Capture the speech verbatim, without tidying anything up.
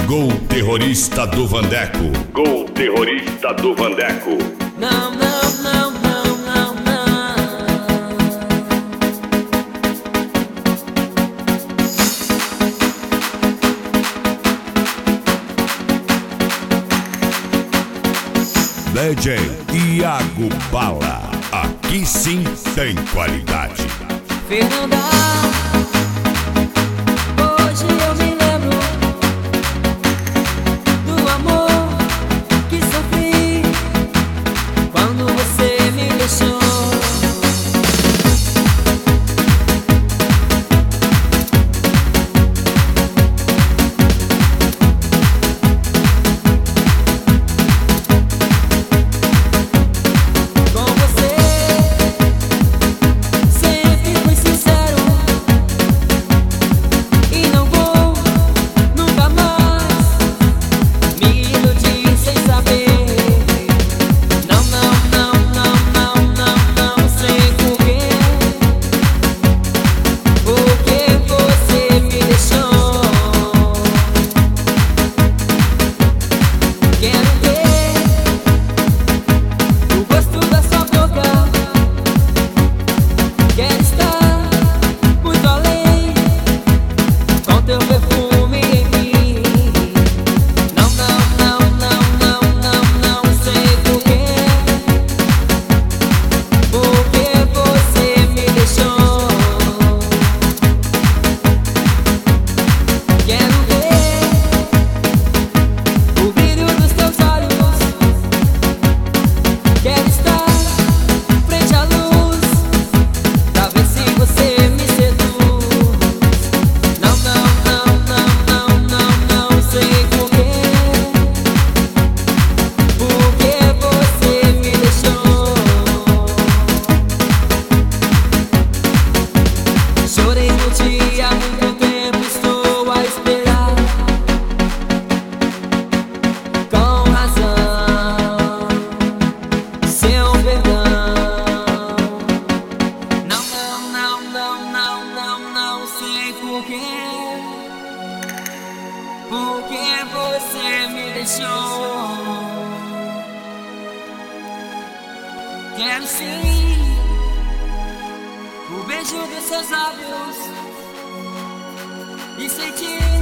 Gol terrorista do Vandeco. Gol terrorista do Vandeco. Não, não, não, não, não, não. D J Iago Bala. Aqui sim tem qualidade. Fernanda, hoje eu me lembro do amor que sofri quando você me deixou. Porque você me deixou. Quero sim o beijo dos seus lábios e sentir